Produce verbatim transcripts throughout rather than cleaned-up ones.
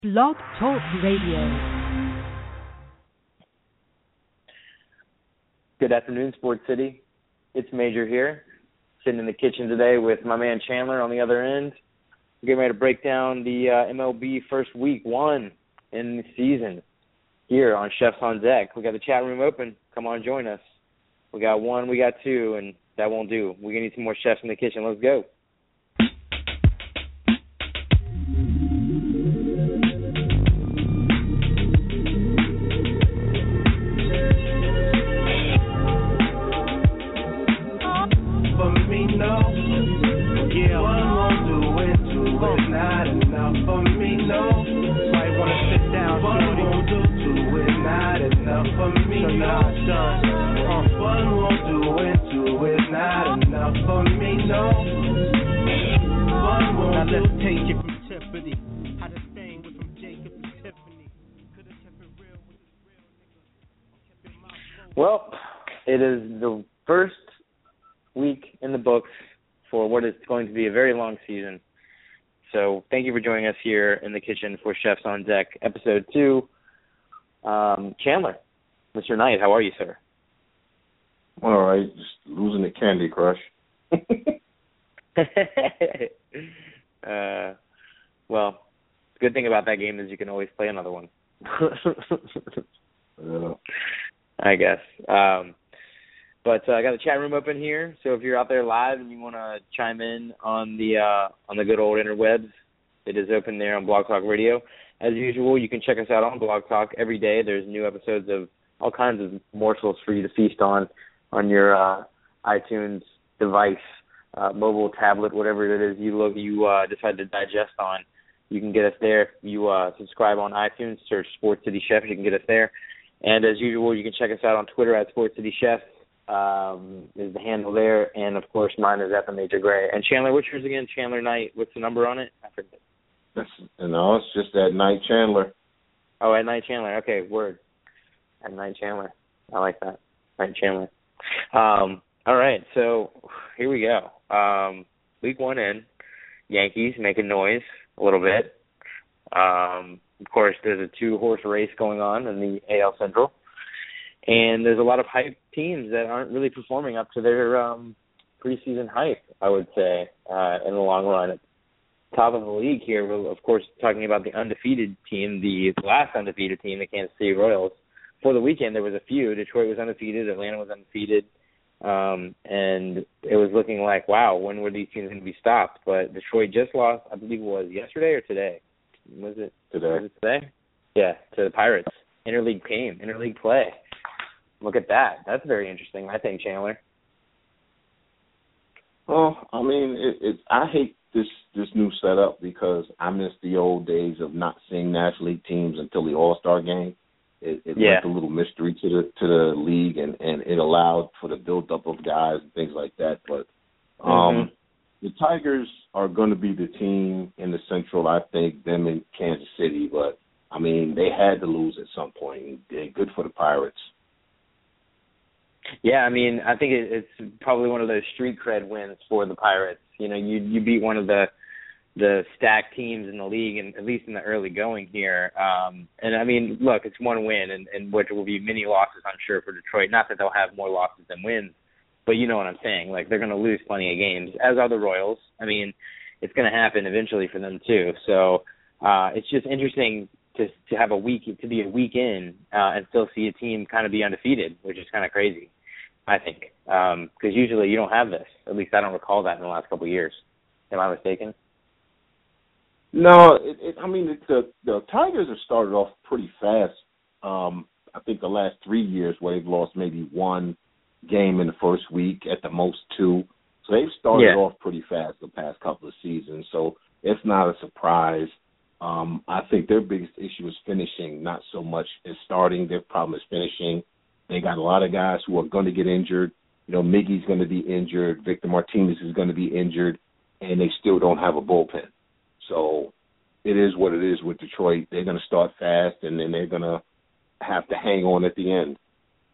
Blog Talk Radio. Good afternoon, Sports City. It's Major here, sitting in the kitchen today with my man Chandler on the other end. We're getting ready to break down the uh, M L B first week one in the season here on Chefs on Deck. We got the chat room open. Come on, join us. We got one, we got two, and that won't do. We're going to need some more chefs in the kitchen. Let's go. Well, it is the first week in the books for what is going to be a very long season. So thank you for joining us here in the kitchen for Chefs on Deck, episode two. Um, Chandler, Mister Knight, how are you, sir? All right, just losing the Candy Crush. uh, well, the good thing about that game is you can always play another one. Yeah. I guess. Um, but uh, I got the chat room open here, so if you're out there live and you want to chime in on the uh, on the good old interwebs, it is open there on Blog Talk Radio. As usual, you can check us out on Blog Talk every day. There's new episodes of all kinds of morsels for you to feast on on your uh, iTunes device, uh, mobile, tablet, whatever it is you look you uh, decide to digest on. You can get us there. If you uh, subscribe on iTunes, search Sports City Chefs, you can get us there. And as usual, you can check us out on Twitter at Sports City Chefs, um, is the handle there. And, of course, mine is at the Major Gray. And Chandler, what's yours again? Chandler Knight. What's the number on it? I forget. That's, no, it's just at Night Chandler. Oh, at Night Chandler. Okay, word. At Night Chandler. I like that. Night Chandler. Um, all right, so here we go. Um, week one in, Yankees making noise a little bit. Um Of course, there's a two-horse race going on in the A L Central, and there's a lot of hype teams that aren't really performing up to their um, preseason hype, I would say, uh, in the long run. At the top of the league here, we're, of course, talking about the undefeated team, the last undefeated team, the Kansas City Royals. For the weekend, there was a few. Detroit was undefeated. Atlanta was undefeated. Um, and it was looking like, wow, when were these teams going to be stopped? But Detroit just lost, I believe it was yesterday or today. Was it today? Was it today? Yeah, to the Pirates. Interleague game, interleague play. Look at that. That's very interesting, I think, Chandler. Well, I mean, it, it, I hate this this new setup because I miss the old days of not seeing National League teams until the All-Star game. It, it yeah. left a little mystery to the to the league, and, and it allowed for the build-up of guys and things like that. But um, mm-hmm. the Tigers are going to be the team in the Central, I think, them in Kansas City. But, I mean, they had to lose at some point. They're good for the Pirates. Yeah, I mean, I think it, it's probably one of those street cred wins for the Pirates. You know, you you beat one of the the stacked teams in the league, and at least in the early going here. Um, and, I mean, look, it's one win, and, and which will be many losses, I'm sure, for Detroit. Not that they'll have more losses than wins. But you know what I'm saying. Like, they're going to lose plenty of games, as are the Royals. I mean, it's going to happen eventually for them, too. So uh, it's just interesting to to have a week, to be a week in uh, and still see a team kind of be undefeated, which is kind of crazy, I think. Because um, usually you don't have this. At least I don't recall that in the last couple of years. Am I mistaken? No, it, it, I mean, it, the, the Tigers have started off pretty fast. Um, I think the last three years where they've lost maybe one game in the first week, at the most two. So they've started yeah. off pretty fast the past couple of seasons. So it's not a surprise. Um, I think their biggest issue is finishing, not so much as starting. Their problem is finishing. They got a lot of guys who are going to get injured. You know, Miggy's going to be injured. Victor Martinez is going to be injured, and they still don't have a bullpen. So it is what it is with Detroit. They're going to start fast, and then they're going to have to hang on at the end.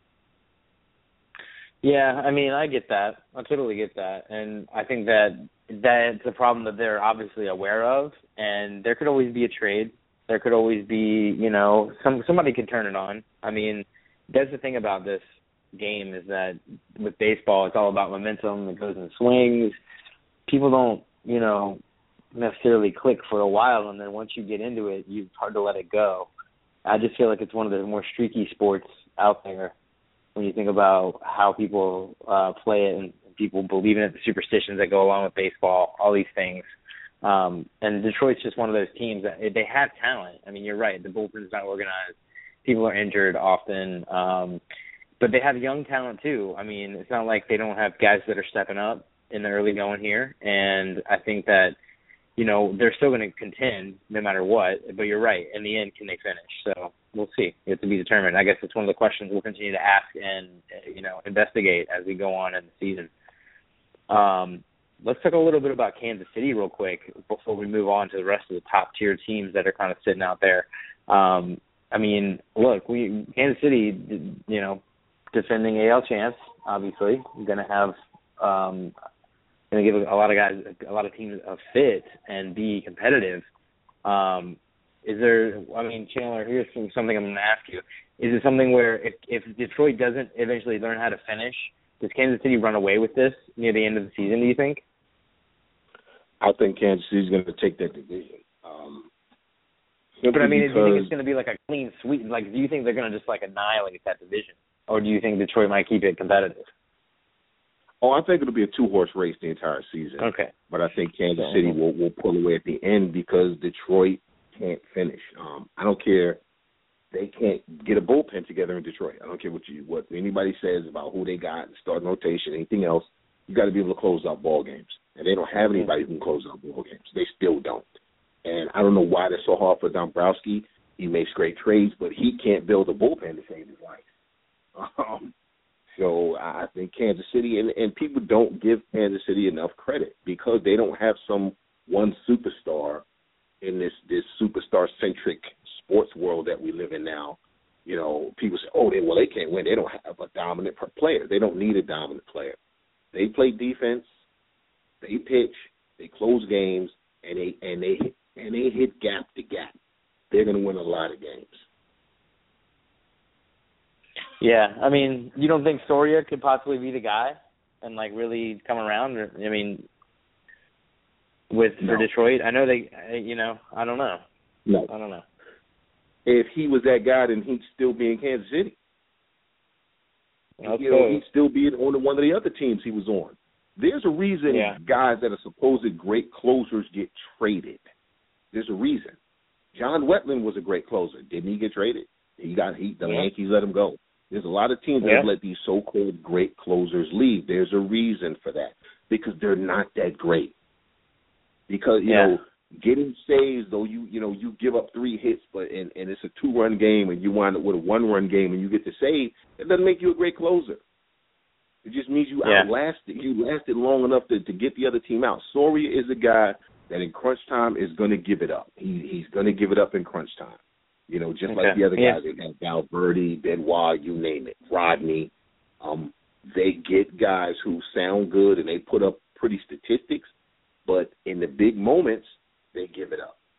Yeah, I mean, I get that. I totally get that. And I think that that's a problem that they're obviously aware of, and there could always be a trade There could always be, you know, some somebody could turn it on. I mean, that's the thing about this game is that with baseball, it's all about momentum. It goes in swings. People don't, you know, necessarily click for a while, and then once you get into it, it's hard to let it go. I just feel like it's one of the more streaky sports out there when you think about how people uh, play it and people believe in it, the superstitions that go along with baseball, all these things. Um, and Detroit's just one of those teams that they have talent. I mean, you're right. The bullpen's not organized. People are injured often. Um, but they have young talent, too. I mean, it's not like they don't have guys that are stepping up in the early going here. And I think that, you know, they're still going to contend no matter what. But you're right. In the end, can they finish? So we'll see. It's to be determined. I guess it's one of the questions we'll continue to ask and, you know, investigate as we go on in the season. Um, let's talk a little bit about Kansas City real quick before we move on to the rest of the top-tier teams that are kind of sitting out there. Um, I mean, look, we Kansas City, you know, defending A L champs, obviously, going to have um, going to give a lot of guys, a lot of teams a fit and be competitive. Um, is there? I mean, Chandler, here's something I'm going to ask you: is it something where if, if Detroit doesn't eventually learn how to finish, does Kansas City run away with this near the end of the season? Do you think? I think Kansas City's going to take that division. Um, but I mean, do you think it's going to be like a clean sweep? Like, do you think they're going to just like annihilate that division, or do you think Detroit might keep it competitive? Oh, I think it'll be a two-horse race the entire season. Okay. But I think Kansas City will, will pull away at the end because Detroit can't finish. Um, I don't care. They can't get a bullpen together in Detroit. I don't care what you what anybody says about who they got, starting rotation, anything else. You got to be able to close out ball games. And they don't have anybody who can close out ball games. They still don't. And I don't know why that's so hard for Dombrowski. He makes great trades, but he can't build a bullpen to save his life. Um, so I think Kansas City, and, and people don't give Kansas City enough credit because they don't have some one superstar in this, this superstar-centric sports world that we live in now. You know, people say, oh, they, well, they can't win. They don't have a dominant player. They don't need a dominant player. They play defense, they pitch, they close games, and they and they and they hit gap to gap. They're going to win a lot of games. Yeah, I mean, you don't think Soria could possibly be the guy and like really come around? Or, I mean, with no. for Detroit, I know they, you know, I don't know. No, I don't know. If he was that guy, then he'd still be in Kansas City. Okay. You know, he'd still be on one of the other teams he was on. There's a reason yeah. guys that are supposed great closers get traded. There's a reason. John Wetland was a great closer. Didn't he get traded? He got he the yeah. Yankees let him go. There's a lot of teams yeah. that let these so-called great closers leave. There's a reason for that because they're not that great. Because you yeah. know, getting saves though you you know you give up three hits, but and, and it's a two-run game, and you wind up with a one-run game, and you get the save. It doesn't make you a great closer. It just means you yeah. outlasted. You lasted long enough to, to get the other team out. Soria is a guy that in crunch time is going to give it up. He he's going to give it up in crunch time. You know, just okay. like the other yeah. guys. They have Valverde, Benoit, you name it, Rodney. Um, they get guys who sound good and they put up pretty statistics, but in the big moments, they give it up.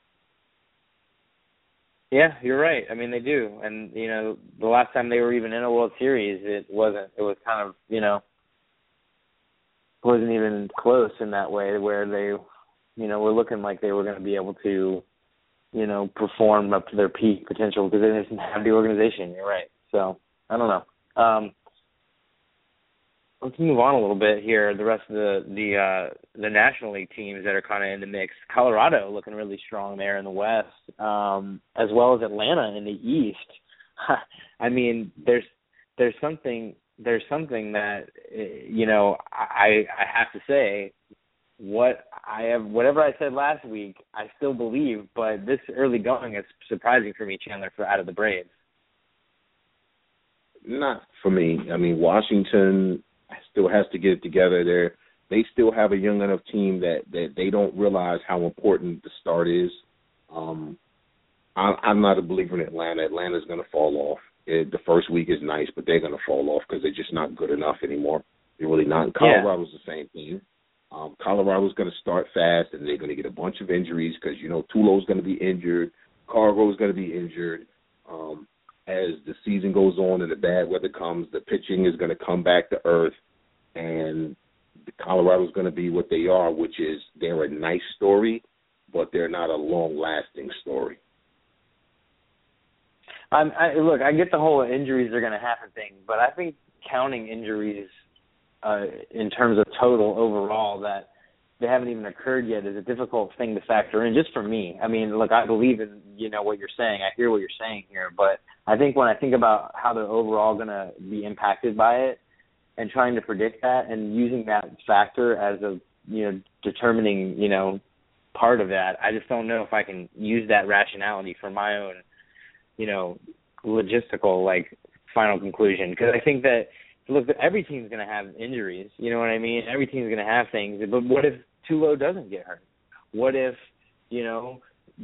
Yeah, you're right. I mean, they do. And, you know, the last time they were even in a World Series, it wasn't, it was kind of, you know, wasn't even close in that way where they, you know, were looking like they were going to be able to, you know, perform up to their peak potential because they didn't have the organization. You're right. So, I don't know. Um, let's move on a little bit here. The rest of the the uh, the National League teams that are kind of in the mix. Colorado looking really strong there in the West, um, as well as Atlanta in the East. I mean, there's there's something there's something that you know I I have to say what I have whatever I said last week I still believe, but this early going is surprising for me, Chandler, for out of the Braves. Not for me. I mean, Washington still has to get it together. They're, they still have a young enough team that, that they don't realize how important the start is. Um, I, I'm not a believer in Atlanta. Atlanta's going to fall off. It, the first week is nice, but they're going to fall off because they're just not good enough anymore. They're really not. And Colorado's yeah. the same thing. Um, Colorado's going to start fast, and they're going to get a bunch of injuries because, you know, Tulo's going to be injured. Cargo is going to be injured. Um, as the season goes on and the bad weather comes, the pitching is going to come back to earth, and Colorado is going to be what they are, which is they're a nice story, but they're not a long-lasting story. Um, I, look, I get the whole injuries are going to happen thing, but I think counting injuries uh, in terms of total overall that they haven't even occurred yet is a difficult thing to factor in, just for me. I mean, look, I believe in, you know, what you're saying. I hear what you're saying here, but I think when I think about how they're overall going to be impacted by it and trying to predict that and using that factor as a, you know, determining, you know, part of that, I just don't know if I can use that rationality for my own, you know, logistical, like, final conclusion. Because I think that, look, every team's going to have injuries. You know what I mean? Every team's going to have things. But what if Tulo doesn't get hurt? What if, you know,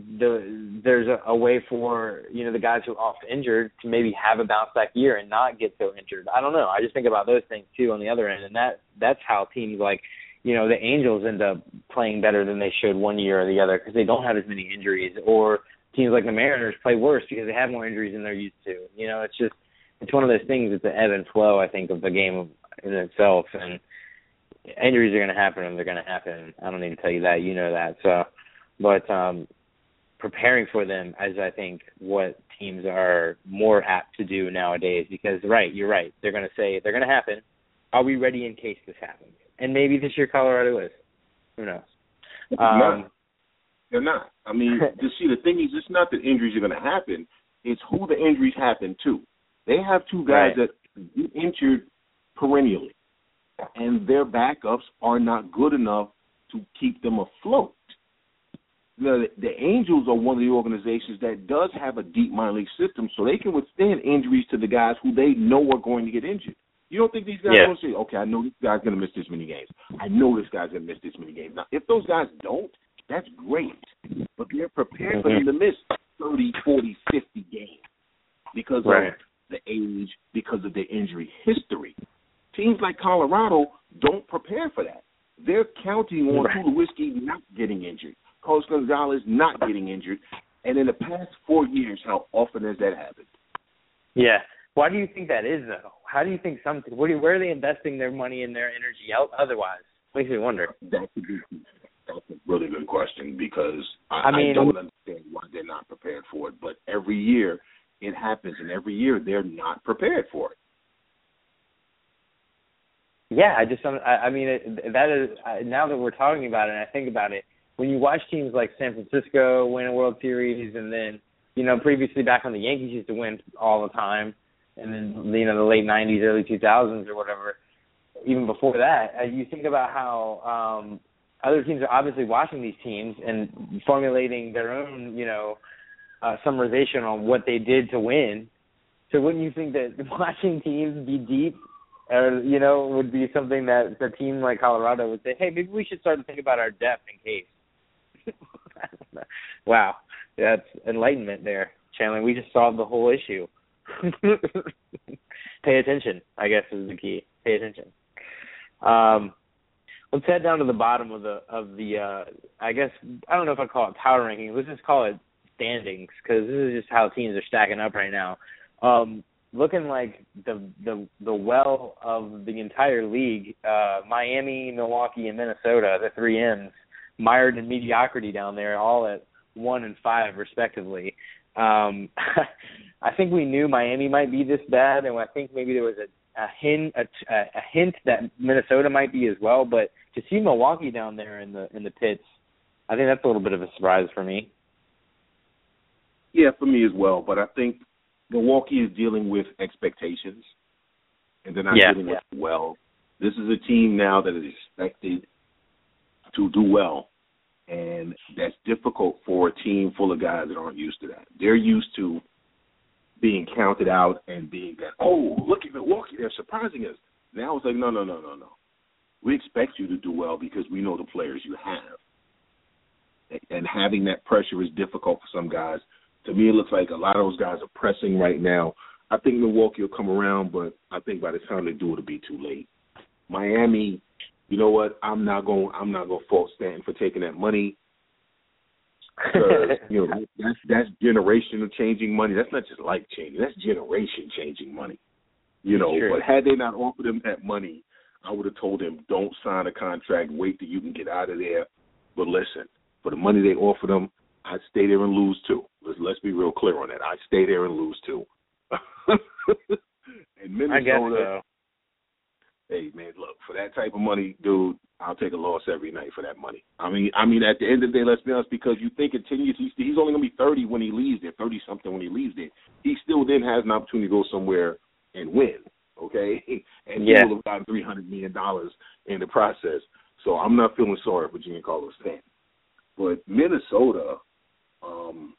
the there's a, a way for, you know, the guys who are off injured to maybe have a bounce back year and not get so injured? I don't know. I just think about those things, too, on the other end. And that that's how teams like, you know, the Angels end up playing better than they should one year or the other because they don't have as many injuries. Or teams like the Mariners play worse because they have more injuries than they're used to. You know, it's just, it's one of those things. It's an ebb and flow, I think, of the game in itself. And injuries are going to happen and they're going to happen. I don't need to tell you that. You know that. So, but um, preparing for them is, I think, what teams are more apt to do nowadays because, right, you're right. They're going to say they're going to happen. Are we ready in case this happens? And maybe this year Colorado is. Who knows? Um, no, they're not. I mean, you see, the thing is, it's not that injuries are going to happen. It's who the injuries happen to. They have two guys right. that get injured perennially, and their backups are not good enough to keep them afloat. The, the Angels are one of the organizations that does have a deep minor league system, so they can withstand injuries to the guys who they know are going to get injured. You don't think these guys yeah. are going to say, okay, I know this guy's going to miss this many games. I know this guy's going to miss this many games. Now, if those guys don't, that's great. But they're prepared mm-hmm. for them to miss thirty, forty, fifty games because right. of the age, because of their injury history. Teams like Colorado don't prepare for that. They're counting on right. Tulowitzki not getting injured, Carlos Gonzalez not getting injured, and in the past four years, how often has that happened? Yeah. Why do you think that is, though? How do you think some – where are they investing their money and their energy out otherwise? Makes me wonder. That's a, good, that's a really good question because I, I, mean, I don't understand why they're not prepared for it. But every year it happens, and every year they're not prepared for it. Yeah, I just – I, I mean, it, that is – now that we're talking about it and I think about it, when you watch teams like San Francisco win a World Series and then, you know, previously back when the Yankees used to win all the time, and then, you know, the late nineties, early two thousands or whatever, even before that, uh, you think about how um, other teams are obviously watching these teams and formulating their own, you know, uh, summarization on what they did to win. So wouldn't you think that watching teams be deep, uh, you know, would be something that a team like Colorado would say, hey, maybe we should start to think about our depth in case. Wow, that's enlightenment there, Chandler. We just solved the whole issue. Pay attention, I guess, is the key. Pay attention. Um, let's head down to the bottom of the of the. Uh, I guess I don't know if I call it power rankings. Let's just call it standings because this is just how teams are stacking up right now. Um, looking like the the the well of the entire league. Uh, Miami, Milwaukee, and Minnesota, the three M's, mired in mediocrity down there, all at one and five respectively. Um, I think we knew Miami might be this bad, and I think maybe there was a, a hint a, a hint that Minnesota might be as well. But to see Milwaukee down there in the in the pits, I think that's a little bit of a surprise for me. Yeah, for me as well. But I think Milwaukee is dealing with expectations, and they're not yeah, dealing yeah. with well. This is a team now that is expected to do well. And that's difficult for a team full of guys that aren't used to that. They're used to being counted out and being that, oh, look at Milwaukee, they're surprising us. Now it's like, no, no, no, no, no. We expect you to do well because we know the players you have. And having that pressure is difficult for some guys. To me, it looks like a lot of those guys are pressing right now. I think Milwaukee will come around, but I think by the time they do, it'll be too late. Miami, you know what? I'm not going. I'm not going to fault Stanton for taking that money. Because, you know, that's, that's generational changing money. That's not just life changing. That's generation changing money. You know, True. But had they not offered him that money, I would have told him, don't sign a contract, wait till you can get out of there. But listen, for the money they offered him, I'd stay there and lose too. Let's, let's be real clear on that. I'd stay there and lose too. And Minnesota, I guess so. Hey, man, look, for that type of money, dude, I'll take a loss every night for that money. I mean, I mean, at the end of the day, let's be honest, because you think it continues, he's, he's only going to be thirty when he leaves there, thirty-something when he leaves there. He still then has an opportunity to go somewhere and win, okay? And yeah. he will have gotten three hundred million dollars in the process. So I'm not feeling sorry for Giancarlo Stanton. But Minnesota, um,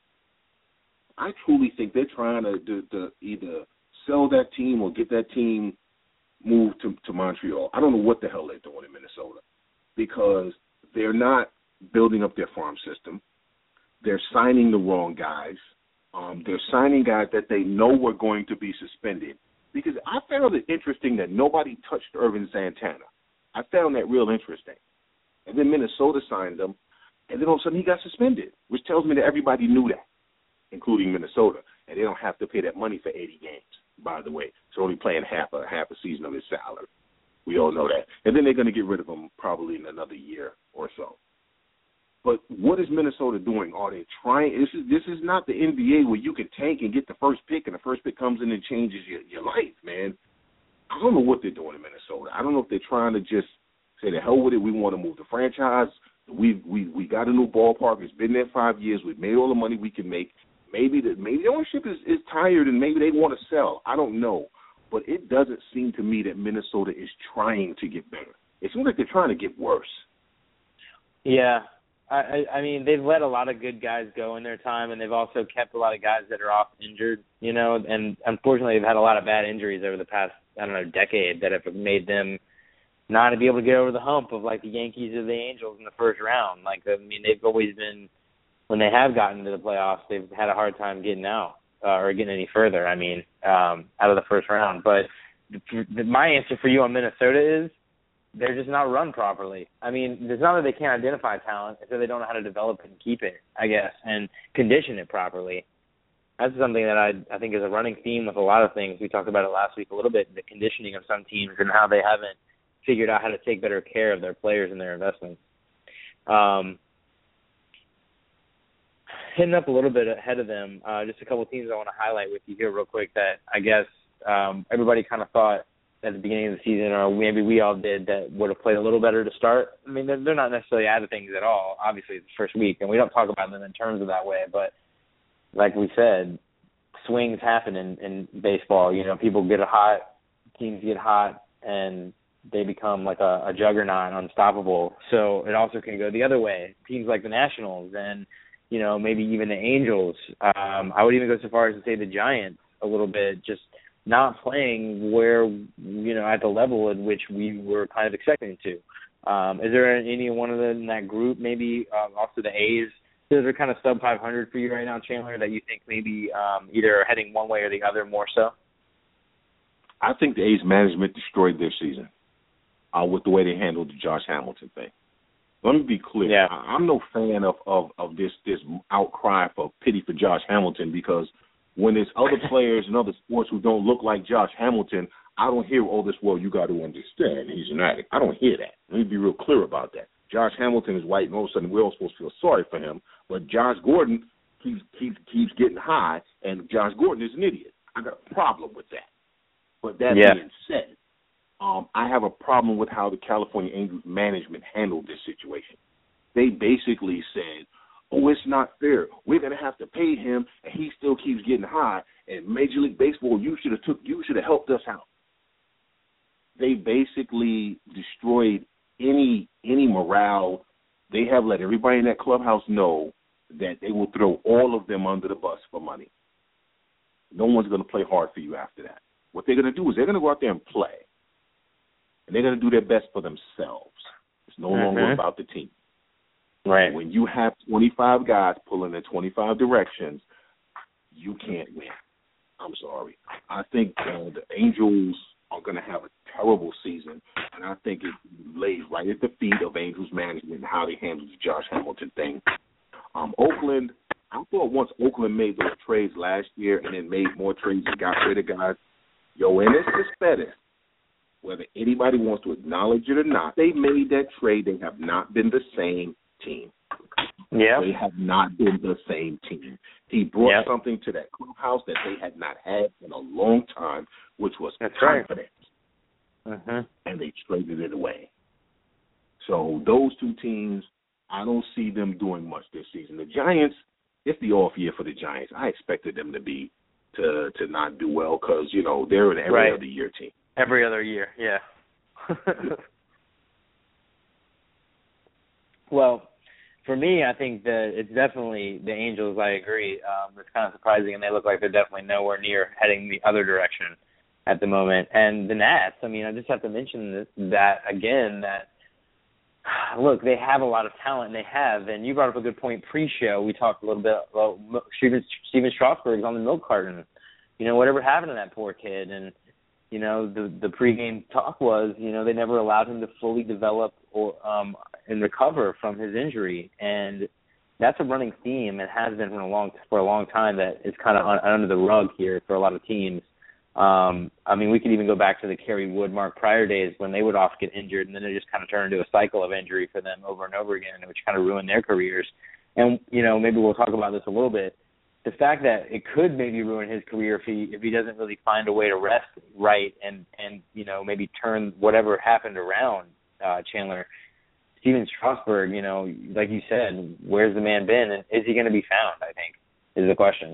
I truly think they're trying to, to, to either sell that team or get that team moved to, to Montreal. I don't know what the hell they're doing in Minnesota because they're not building up their farm system. They're signing the wrong guys. Um, they're signing guys that they know were going to be suspended. Because I found it interesting that nobody touched Irvin Santana. I found that real interesting. And then Minnesota signed him, and then all of a sudden he got suspended, which tells me that everybody knew that, including Minnesota. And they don't have to pay that money for eighty games, by the way. So only playing half a half a season of his salary. We all know that. And then they're going to get rid of him probably in another year or so. But what is Minnesota doing? Are they trying? This is this is not the N B A where you can tank and get the first pick, and the first pick comes in and changes your, your life, man. I don't know what they're doing in Minnesota. I don't know if they're trying to just say, the hell with it, we want to move the franchise. We we we got a new ballpark. It's been there five years. We've made all the money we can make. Maybe the maybe the ownership is, is tired and maybe they want to sell. I don't know. But it doesn't seem to me that Minnesota is trying to get better. It seems like they're trying to get worse. Yeah. I, I mean, they've let a lot of good guys go in their time, and they've also kept a lot of guys that are off injured, you know, and unfortunately they've had a lot of bad injuries over the past, I don't know, decade that have made them not to be able to get over the hump of, like, the Yankees or the Angels in the first round. Like, I mean, they've always been, when they have gotten to the playoffs, they've had a hard time getting out uh, or getting any further, I mean, um, out of the first round. But the, the, my answer for you on Minnesota is, they're just not run properly. I mean, it's not that they can't identify talent, it's that they don't know how to develop it and keep it, I guess, and condition it properly. That's something that I I think is a running theme with a lot of things. We talked about it last week a little bit, the conditioning of some teams and how they haven't figured out how to take better care of their players and their investments. Um, hitting up a little bit ahead of them, uh, just a couple of teams I want to highlight with you here real quick that I guess um, everybody kind of thought at the beginning of the season, or maybe we all did, that would have played a little better to start. I mean, they're, they're not necessarily out of things at all. Obviously, it's the first week, and we don't talk about them in terms of that way. But like we said, swings happen in, in baseball. You know, people get hot, teams get hot, and they become like a, a juggernaut, unstoppable. So it also can go the other way. Teams like the Nationals and, you know, maybe even the Angels. Um, I would even go so far as to say the Giants a little bit, just not playing where, you know, at the level in which we were kind of expecting to. Um, is there any one of them in that group, maybe um, also the A's, that are kind of sub five hundred for you right now, Chandler, that you think maybe um, either heading one way or the other more so? I think the A's management destroyed their season uh, with the way they handled the Josh Hamilton thing. Let me be clear. Yeah. I, I'm no fan of, of, of this, this outcry for pity for Josh Hamilton, because when there's other players in other sports who don't look like Josh Hamilton, I don't hear all this, well, you got to understand he's an addict. I don't hear that. Let me be real clear about that. Josh Hamilton is white, and all of a sudden we're all supposed to feel sorry for him. But Josh Gordon keeps, keeps, keeps getting high, and Josh Gordon is an idiot. I got a problem with that. But that yeah. being said, um, I have a problem with how the California Angels management handled this situation. They basically said, oh, it's not fair. We're going to have to pay him, and he still keeps getting high. And Major League Baseball, you should have took, you should have helped us out. They basically destroyed any any morale. They have let everybody in that clubhouse know that they will throw all of them under the bus for money. No one's going to play hard for you after that. What they're going to do is they're going to go out there and play, and they're going to do their best for themselves. It's no mm-hmm. longer about the team. Right. When you have twenty-five guys pulling in twenty-five directions, you can't win. I'm sorry. I think uh, the Angels are going to have a terrible season, and I think it lays right at the feet of Angels management and how they handle the Josh Hamilton thing. Um, Oakland, I thought once Oakland made those trades last year and then made more trades and got rid of guys, yo, and it's just better. Whether anybody wants to acknowledge it or not, they made that trade. They have not been the same team. Yeah. They have not been the same team. He brought yep. something to that clubhouse that they had not had in a long time, which was That's confidence. Right. Uh-huh. And they traded it away. So those two teams, I don't see them doing much this season. The Giants, it's the off year for the Giants. I expected them to be to to not do well because, you know, they're an every right. other year team. Every other year, yeah. Well, for me, I think that it's definitely the Angels. I agree. Um, it's kind of surprising, and they look like they're definitely nowhere near heading the other direction at the moment. And the Nats, I mean, I just have to mention this, that again, that, look, they have a lot of talent, and they have. And you brought up a good point pre-show. We talked a little bit about Steven, Steven Strasburg on the milk carton. You know, whatever happened to that poor kid. And, you know, the the pregame talk was, you know, they never allowed him to fully develop or um, and recover from his injury. And that's a running theme and has been for a long for a long time that is kind of under the rug here for a lot of teams. Um, I mean, we could even go back to the Kerry Wood, Mark Pryor days when they would often get injured, and then it just kind of turned into a cycle of injury for them over and over again, which kind of ruined their careers. And, you know, maybe we'll talk about this a little bit. The fact that it could maybe ruin his career if he if he doesn't really find a way to rest right and, and you know, maybe turn whatever happened around, uh, Chandler. Steven Strasburg, you know, like you said, where's the man been, and is he going to be found, I think, is the question.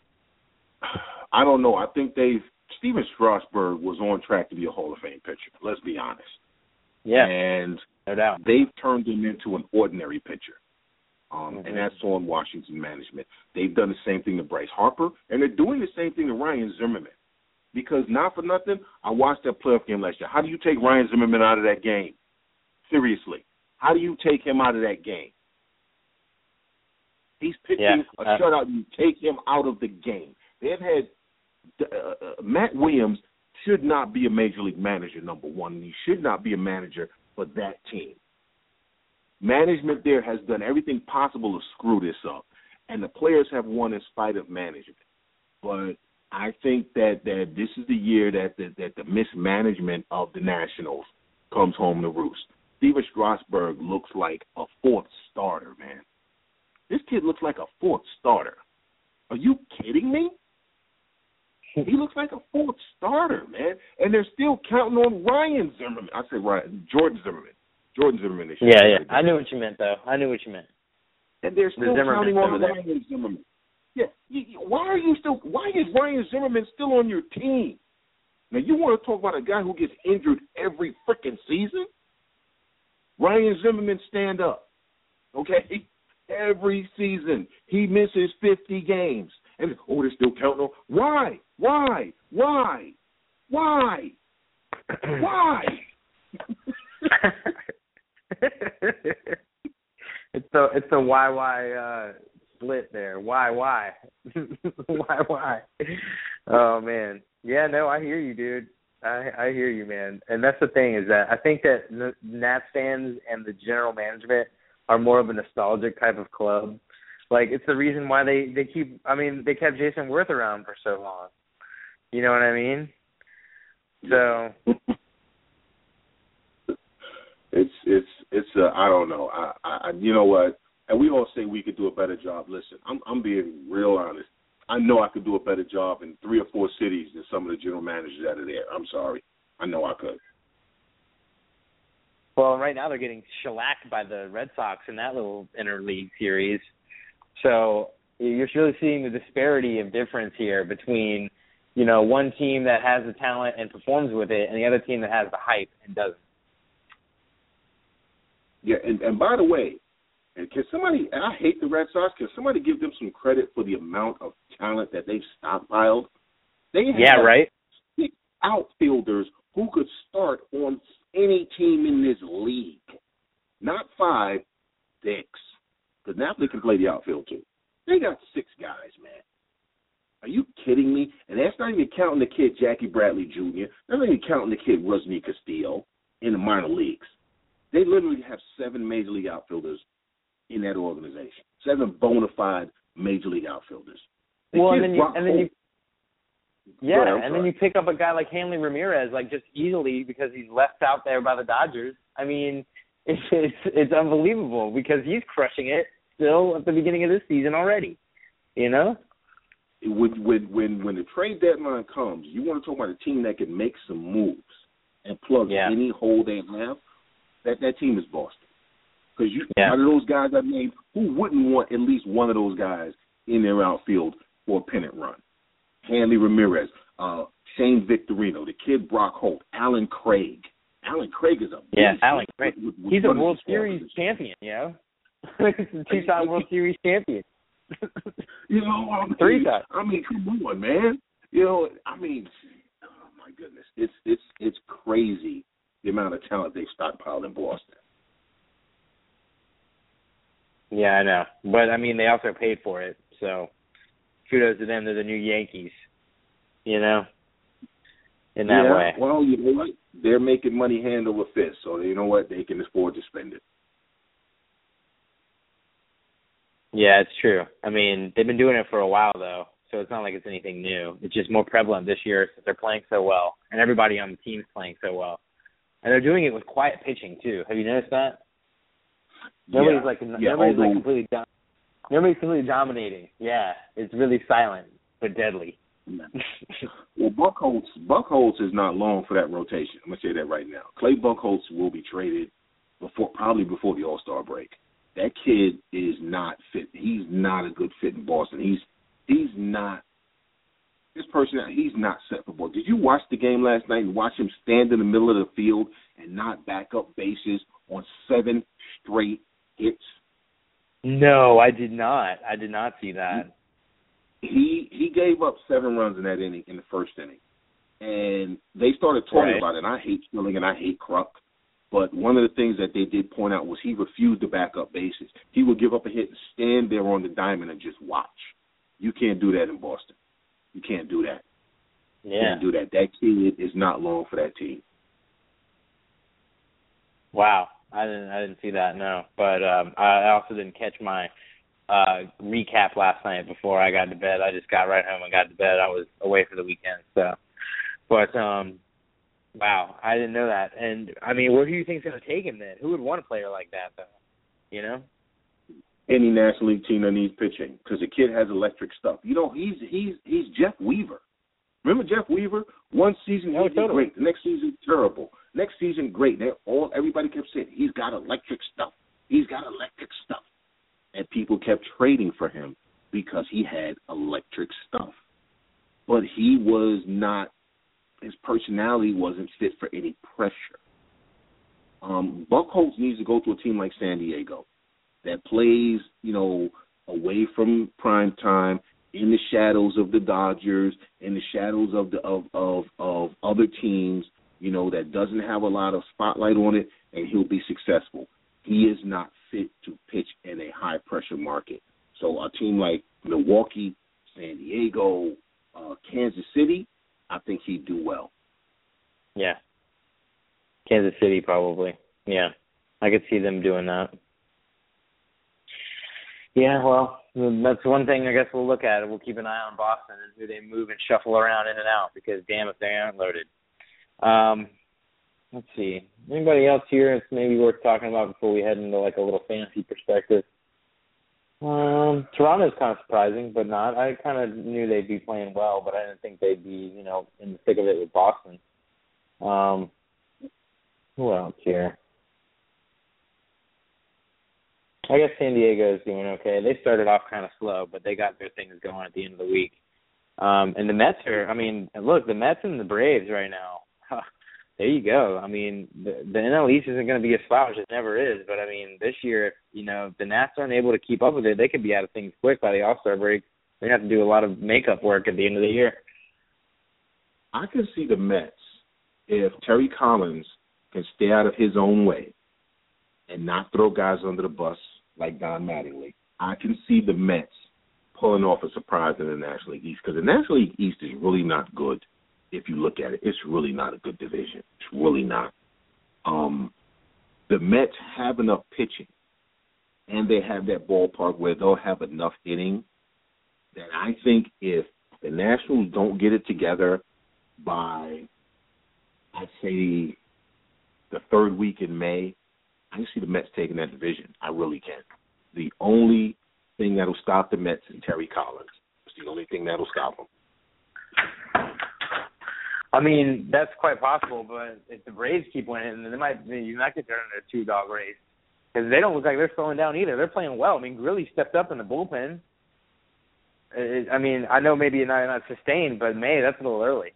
I don't know. I think they've – Steven Strasburg was on track to be a Hall of Fame pitcher, let's be honest. Yeah, and no doubt. They've turned him into an ordinary pitcher. Um, mm-hmm. And that's on Washington management. They've done the same thing to Bryce Harper, and they're doing the same thing to Ryan Zimmerman. Because not for nothing, I watched that playoff game last year. How do you take Ryan Zimmerman out of that game? Seriously. How do you take him out of that game? He's pitching yeah. a uh, shutout. You take him out of the game. They've had uh, uh, Matt Williams should not be a major league manager, number one. He should not be a manager for that team. Management there has done everything possible to screw this up, and the players have won in spite of management. But I think that, that this is the year that the, that the mismanagement of the Nationals comes home to roost. Steven Strasburg looks like a fourth starter, man. This kid looks like a fourth starter. Are you kidding me? He looks like a fourth starter, man. And they're still counting on Ryan Zimmerman. I said Ryan, Jordan Zimmerman. Jordan Zimmerman. This yeah, yeah. I knew what you meant, though. I knew what you meant. And they're still the counting on Ryan Zimmerman. Yeah. Why are you still? Why is Ryan Zimmerman still on your team? Now you want to talk about a guy who gets injured every freaking season? Ryan Zimmerman, stand up. Okay? Every season he misses fifty games. And, oh, they're still counting on. Why? Why? Why? Why? Why? it's the it's the why why uh, split there. Why why why why? Oh man, yeah, no, I hear you, dude. I I hear you, man. And that's the thing is that I think that the Nats fans and the general management are more of a nostalgic type of club. Like it's the reason why they they keep. I mean, they kept Jason Worth around for so long. You know what I mean? So. It's it's it's uh, I don't know I, I you know what, and we all say we could do a better job. Listen, I'm I'm being real honest. I know I could do a better job in three or four cities than some of the general managers out of there. I'm sorry, I know I could. Well, right now they're getting shellacked by the Red Sox in that little interleague series, so you're really seeing the disparity of difference here between, you know, one team that has the talent and performs with it, and the other team that has the hype and doesn't. Yeah, and, and by the way, and can somebody, and I hate the Red Sox, can somebody give them some credit for the amount of talent that they've stockpiled? They have yeah, right. six outfielders who could start on any team in this league. Not five, six. Because now they can play the outfield too. They got six guys, man. Are you kidding me? And that's not even counting the kid Jackie Bradley Junior That's not even counting the kid Rusney Castillo in the minor leagues. They literally have seven major league outfielders in that organization. seven bona fide major league outfielders. The well, kid and then you, Brock and then you, Holt- yeah, Go ahead, I'm and sorry. then you pick up a guy like Hanley Ramirez, like just easily because he's left out there by the Dodgers. I mean, it's it's it's unbelievable because he's crushing it still at the beginning of this season already. You know. When, when when when the trade deadline comes, you want to talk about a team that can make some moves and plug Yeah. any hole they have. That that team is Boston. Because you, Yeah. out of those guys I named, who wouldn't want at least one of those guys in their outfield for a pennant run? Hanley Ramirez, uh, Shane Victorino, the kid Brock Holt, Alan Craig. Alan Craig is a Yeah, beast. Alan Craig. With- with- He's a with World his Series performances. champion. You know, he's a two-time World Series champion. You know, I mean, Three times. I mean, come on, man. You know, I mean, oh my goodness, it's it's it's crazy the amount of talent they've stockpiled in Boston. Yeah, I know, but I mean, they also paid for it, so kudos to them. They're the new Yankees, you know, in that yeah, way. Well, you know what? They're making money hand over fist, so you know what? They can afford to spend it. Yeah, it's true. I mean, they've been doing it for a while, though, so it's not like it's anything new. It's just more prevalent this year since they're playing so well, and everybody on the team's playing so well. And they're doing it with quiet pitching, too. Have you noticed that? Nobody's yeah. like yeah, nobody's although, like completely dom- nobody's completely dominating. Yeah, it's really silent but deadly. well, Buchholz, Buchholz is not long for that rotation. I'm gonna say that right now. Clay Buchholz will be traded before, probably before the All-Star break. That kid is not fit. He's not a good fit in Boston. He's he's not this person. He's not set for Boston. Did you watch the game last night and watch him stand in the middle of the field and not back up bases on seven straight hits? No, I did not. I did not see that. He he gave up seven runs in that inning, in the first inning, and they started talking Right. about it. And I hate Schilling and I hate Kruk, but one of the things that they did point out was he refused to back up bases. He would give up a hit and stand there on the diamond and just watch. You can't do that in Boston. You can't do that. You Yeah. can't do that. That kid is not long for that team. Wow. I didn't I didn't see that, no. But um I also didn't catch my uh recap last night before I got to bed. I just got right home and got to bed. I was away for the weekend, so but um wow, I didn't know that. And I mean, where do you think's gonna take him then? Who would want a player like that though? You know? Any National League team that needs pitching, because the kid has electric stuff. You know, he's he's he's Jeff Weaver. Remember Jeff Weaver? One season he Oh, did totally. great. The next season terrible. Next season great. They all everybody kept saying he's got electric stuff. He's got electric stuff, and people kept trading for him because he had electric stuff. But he was not. His personality wasn't fit for any pressure. Um, Buchholz needs to go to a team like San Diego that plays, you know, away from prime time, in the shadows of the Dodgers, in the shadows of the of, of of other teams, you know, that doesn't have a lot of spotlight on it, and he'll be successful. He is not fit to pitch in a high pressure market. So a team like Milwaukee, San Diego, uh, Kansas City, I think he'd do well. Yeah. Kansas City probably. Yeah. I could see them doing that. Yeah, well, that's one thing I guess we'll look at. We'll keep an eye on Boston and who they move and shuffle around in and out because, damn, if they aren't loaded. Um, let's see. Anybody else here that's maybe worth talking about before we head into, like, a little fantasy perspective? Um, Toronto's kind of surprising, but not. I kind of knew they'd be playing well, but I didn't think they'd be, you know, in the thick of it with Boston. Um, who else here? I guess San Diego is doing okay. They started off kind of slow, but they got their things going at the end of the week. Um, and the Mets are, I mean, look, the Mets and the Braves right now, there you go. I mean, the, the N L East isn't going to be as slouch as it never is, but, I mean, this year, if, you know, if the Nats aren't able to keep up with it, they could be out of things quick by the All-Star break. They're going to have to do a lot of makeup work at the end of the year. I can see the Mets, if Terry Collins can stay out of his own way and not throw guys under the bus like Don Mattingly, I can see the Mets pulling off a surprise in the National League East, because the National League East is really not good if you look at it. It's really not a good division. It's really not. Um, the Mets have enough pitching and they have that ballpark where they'll have enough inning that I think if the Nationals don't get it together by, I'd say, the third week in May, I can see the Mets taking that division. I really can. The only thing that'll stop the Mets is Terry Collins. It's the only thing that'll stop them. I mean, that's quite possible, but if the Braves keep winning, then they might you might get there in a two-dog race because they don't look like they're slowing down either. They're playing well. I mean, Grilly stepped up in the bullpen. It, I mean, I know maybe not not sustained, but May, that's a little early.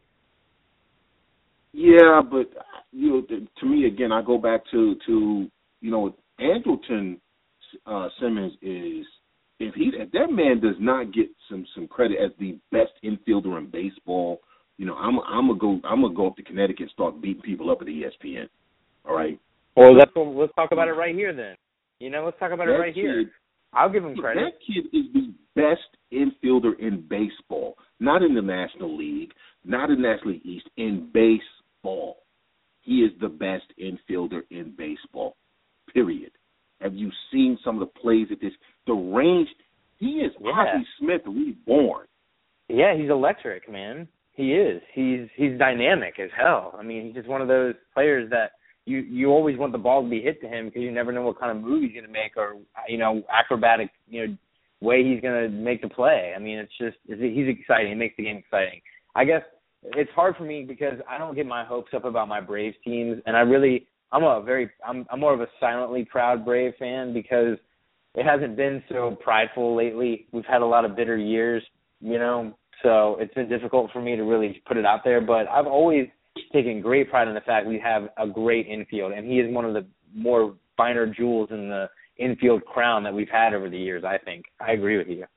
Yeah, but you know, to me again, I go back to to you know, Andrelton uh, Simmons is if he if that man does not get some some credit as the best infielder in baseball. You know, I'm I'm gonna go I'm gonna go up to Connecticut and start beating people up at E S P N. All right. Well, let's let's talk about it right here then. You know, let's talk about that it right kid, here. I'll give him credit. That kid is the best infielder in baseball, not in the National League, not in the National League East, in baseball. He is the best infielder in baseball. Period. Have you seen some of the plays at this? The range. He is yeah. Ozzie Smith reborn. Yeah, he's electric, man. He is. He's he's dynamic as hell. I mean, he's just one of those players that you, you always want the ball to be hit to him because you never know what kind of move he's going to make or, you know, acrobatic, you know, way he's going to make the play. I mean, it's just he's exciting. He makes the game exciting. I guess it's hard for me because I don't get my hopes up about my Braves teams, and I really I'm a very I'm I'm more of a silently proud Brave fan because it hasn't been so prideful lately. We've had a lot of bitter years, you know. So it's been difficult for me to really put it out there, but I've always taken great pride in the fact we have a great infield, and he is one of the more finer jewels in the infield crown that we've had over the years, I think. I agree with you.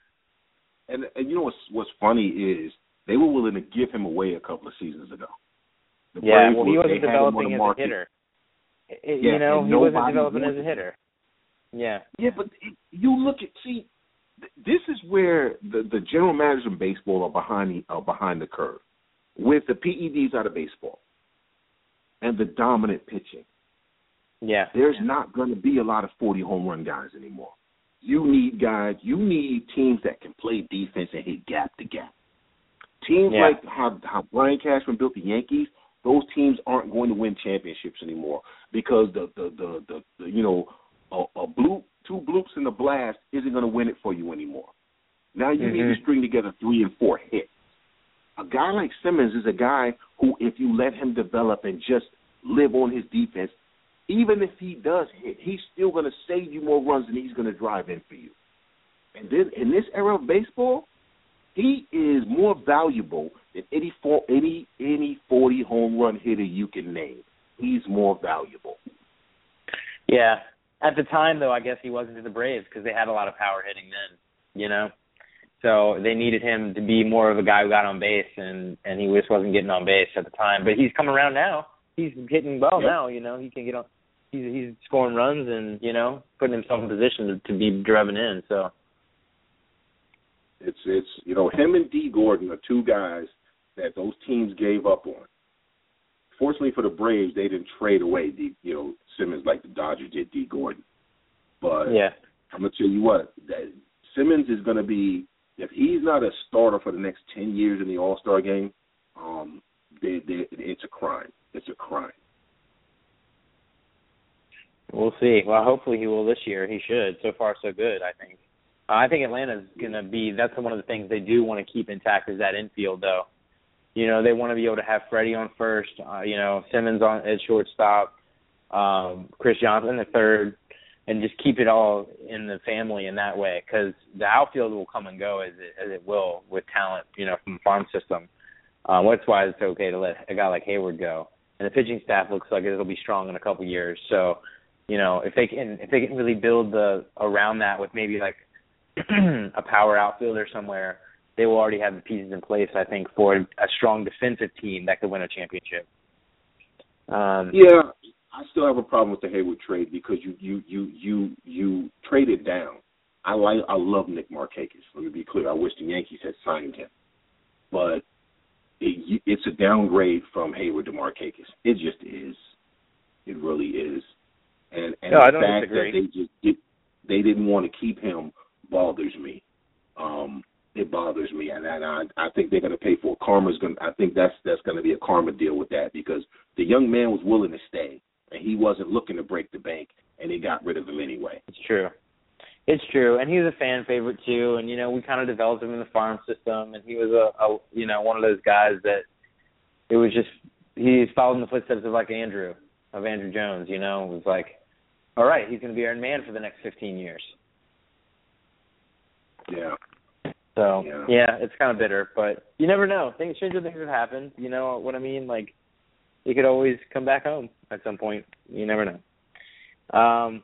And, and you know what's, what's funny is they were willing to give him away a couple of seasons ago. The yeah, Braves well, he were, wasn't developing as a hitter. It, yeah, you know, he wasn't developing as a hitter. Yeah. Yeah, but it, you look at, see, this is where the, the general managers in baseball are behind the, are behind the curve. With the P E Ds out of baseball and the dominant pitching, yeah, there's yeah. not going to be a lot of forty home run guys anymore. You need guys, you need teams that can play defense and hit gap to gap. Teams yeah. like how, how Brian Cashman built the Yankees, those teams aren't going to win championships anymore because the, the, the, the, the you know, a, a bloop, two bloops in the blast isn't going to win it for you anymore. Now you mm-hmm. need to string together three and four hits. A guy like Simmons is a guy who, if you let him develop and just live on his defense, even if he does hit, he's still going to save you more runs than he's going to drive in for you. And then in this era of baseball, he is more valuable than any any any forty home run hitter you can name. He's more valuable. Yeah. At the time, though, I guess he wasn't to the Braves because they had a lot of power hitting then, you know. So they needed him to be more of a guy who got on base, and, and he just wasn't getting on base at the time. But he's coming around now. He's hitting well yep. now, you know. He can get on. He's he's scoring runs and, you know, putting himself in position to, to be driven in. So it's it's you know, him and D. Gordon are two guys that those teams gave up on. Fortunately for the Braves, they didn't trade away D, you know, Simmons like the Dodgers did D. Gordon. But yeah. I'm gonna tell you what, that Simmons is gonna be. If he's not a starter for the next ten years in the All-Star game, um, they, they, it's a crime. It's a crime. We'll see. Well, hopefully he will this year. He should. So far, so good, I think. Uh, I think Atlanta's going to be – that's one of the things they do want to keep intact is that infield, though. You know, they want to be able to have Freddie on first, uh, you know, Simmons on at shortstop, um, Chris Johnson at third, and just keep it all in the family in that way because the outfield will come and go as it, as it will with talent, you know, from the farm system. Um, that's why it's okay to let a guy like Hayward go. And the pitching staff looks like it'll be strong in a couple of years. So, you know, if they can if they can really build the around that with maybe like a power outfielder somewhere, they will already have the pieces in place, I think, for a strong defensive team that could win a championship. Um, yeah. I still have a problem with the Hayward trade because you you you you you traded down. I like I love Nick Markakis. Let me be clear. I wish the Yankees had signed him, but it, it's a downgrade from Hayward to Markakis. It just is. It really is. And and no, the I don't fact disagree. that they just get they didn't want to keep him bothers me. Um, it bothers me, and, and I, I think they're going to pay for it. Karma's going. I think that's that's going to be a karma deal with that, because the young man was willing to stay, and he wasn't looking to break the bank, and they got rid of him anyway. It's true. It's true, and he was a fan favorite too. And you know, we kind of developed him in the farm system, and he was a, a you know one of those guys that it was just he followed in the footsteps of like Andrew, of Andrew Jones. You know, it was like, all right, he's going to be our man for the next fifteen years. Yeah. So yeah, yeah it's kind of bitter, but you never know. Things, stranger things have happened. You know what I mean? Like, he could always come back home at some point. You never know. Um.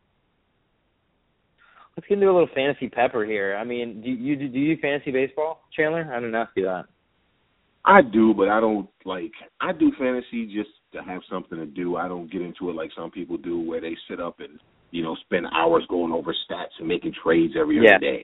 Let's get into a little fantasy pepper here. I mean, do you do you do fantasy baseball, Chandler? I didn't ask you that. I do, but I don't like. I do fantasy just to have something to do. I don't get into it like some people do, where they sit up and you know spend hours going over stats and making trades every yeah. other day.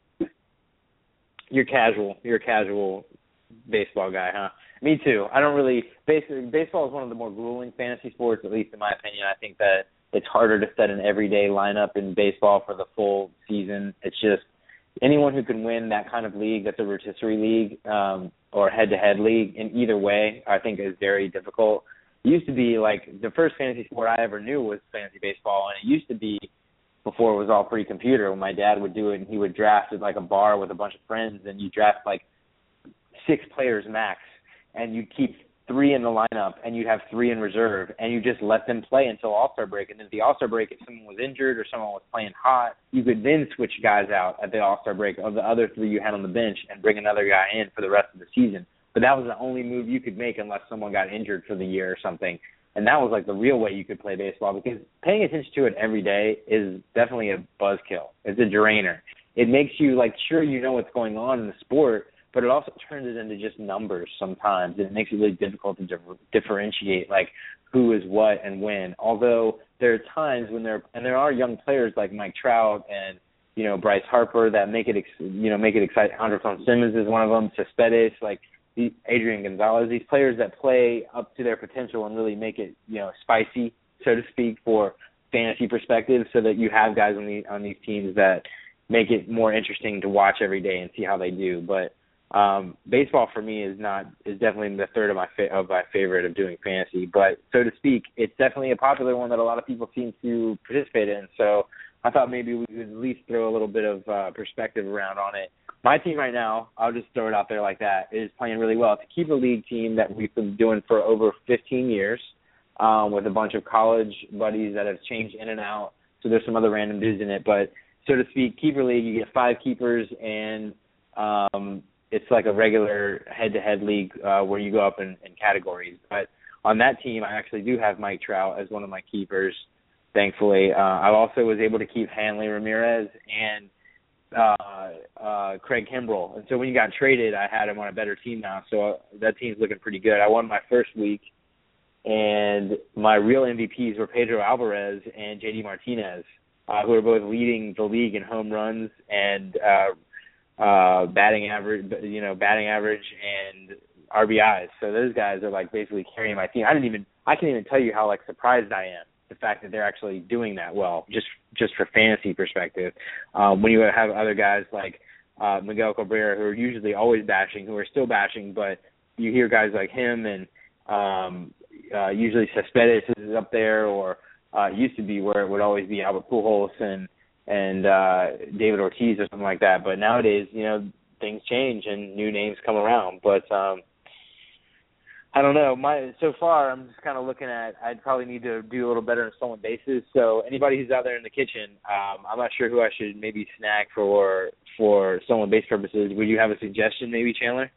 You're casual. You're a casual baseball guy, huh? Me too. I don't really. Basically, baseball is one of the more grueling fantasy sports, at least in my opinion. I think that it's harder to set an everyday lineup in baseball for the full season. It's just anyone who can win that kind of league, that's a rotisserie league um, or head-to-head league, in either way, I think is very difficult. It used to be like the first fantasy sport I ever knew was fantasy baseball, and it used to be before it was all pre-computer when my dad would do it, and he would draft at like a bar with a bunch of friends, and you draft like six players max, and you'd keep three in the lineup, and you'd have three in reserve, and you just let them play until All-Star break. And then at the All-Star break, if someone was injured or someone was playing hot, you could then switch guys out at the All-Star break of the other three you had on the bench and bring another guy in for the rest of the season. But that was the only move you could make unless someone got injured for the year or something. And that was like the real way you could play baseball, because paying attention to it every day is definitely a buzzkill. It's a drainer. It makes you, like, sure, you know what's going on in the sport, but it also turns it into just numbers sometimes. It makes it really difficult to di- differentiate, like, who is what and when. Although there are times when there and there are young players like Mike Trout and, you know, Bryce Harper that make it, ex- you know, make it exciting. Andrelton Simmons is one of them. Cespedes, like the Adrian Gonzalez. These players that play up to their potential and really make it, you know, spicy, so to speak, for fantasy perspective, so that you have guys on the on these teams that make it more interesting to watch every day and see how they do. But Um, baseball for me is not is definitely the third of my fa- of my favorite of doing fantasy, but so to speak, it's definitely a popular one that a lot of people seem to participate in. So I thought maybe we could at least throw a little bit of uh, perspective around on it. My team right now, I'll just throw it out there like that, is playing really well. It's a Keeper League team that we've been doing for over fifteen years, um, with a bunch of college buddies that have changed in and out. So there's some other random dudes in it, but so to speak, Keeper League, you get five keepers, and um, it's like a regular head-to-head league uh, where you go up in, in categories. But on that team, I actually do have Mike Trout as one of my keepers, thankfully. Uh, I also was able to keep Hanley Ramirez and uh, uh, Craig Kimbrell. And so when you got traded, I had him on a better team now. So that team's looking pretty good. I won my first week, and my real M V Ps were Pedro Alvarez and J D Martinez, uh, who are both leading the league in home runs and uh, uh, batting average, you know, batting average and R B Is. So those guys are like basically carrying my team. I didn't even, I can't even tell you how like surprised I am the fact that they're actually doing that well, just just for fantasy perspective. Um, when you have other guys like uh, Miguel Cabrera, who are usually always bashing, who are still bashing, but you hear guys like him and um, uh, usually Cespedes is up there, or uh, it used to be where it would always be Albert Pujols and and uh, David Ortiz or something like that. But nowadays, you know, things change and new names come around. But um, I don't know. My so far, I'm just kind of looking at. I'd probably need to do a little better in stolen bases. So anybody who's out there in the kitchen, um, I'm not sure who I should maybe snag for for stolen base purposes. Would you have a suggestion, maybe, Chandler?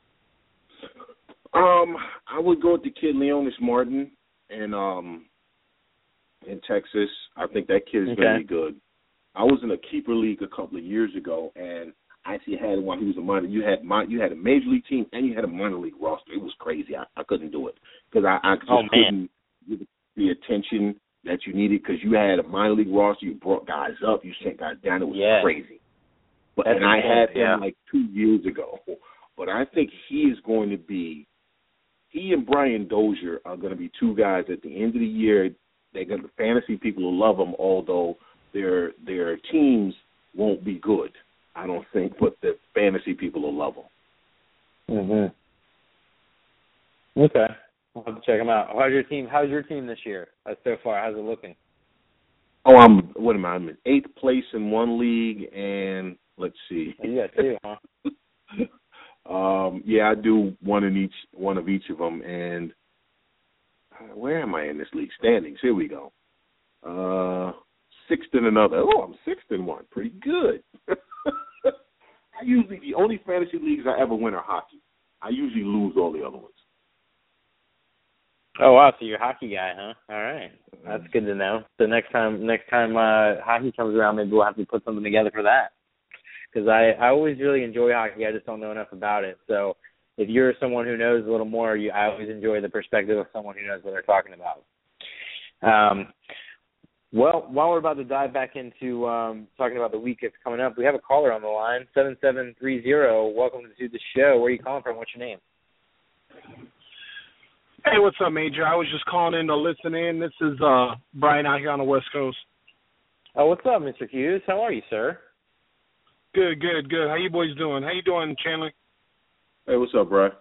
Um, I would go with the kid Leonis Martin in um in Texas. I think that kid is okay. going to be good. I was in a keeper league a couple of years ago, and I actually had one who was a minor. You had my, you had a major league team, and you had a minor league roster. It was crazy. I, I couldn't do it because I, I just oh, couldn't give the attention that you needed, because you had a minor league roster. You brought guys up. You sent guys down. It was yeah. crazy. But That's and I had him yeah. like two years ago. But I think he is going to be. He and Brian Dozier are going to be two guys at the end of the year. They're going to, fantasy people will love them, although their their teams won't be good, I don't think, but the fantasy people will love them. Mhm. Okay, I'll have to check them out. How's your team? How's your team this year uh, so far? How's it looking? Oh, I'm what am I? I'm in eighth place in one league, and let's see. Oh, you got two, huh? um, yeah, I do one in each one of each of them, and uh, where am I in this league standings? Here we go. Uh, sixth in another. Oh, I'm sixth in one. Pretty good. I usually the only fantasy leagues I ever win are hockey. I usually lose all the other ones. Oh wow, so you're a hockey guy, huh? All right, that's good to know. So next time, next time uh, hockey comes around, maybe we'll have to put something together for that. Because I, I always really enjoy hockey, I just don't know enough about it. So if you're someone who knows a little more, you, I always enjoy the perspective of someone who knows what they're talking about. Um, well, while we're about to dive back into um, talking about the week that's coming up, we have a caller on the line, seven seven three zero. Welcome to the show. Where are you calling from? What's your name? Hey, what's up, Major? I was just calling in to listen in. This is uh, Brian out here on the West Coast. Oh, what's up, Mister Hughes? How are you, sir? Good, good, good. How you boys doing? How you doing, Chandler? Hey, what's up, bro?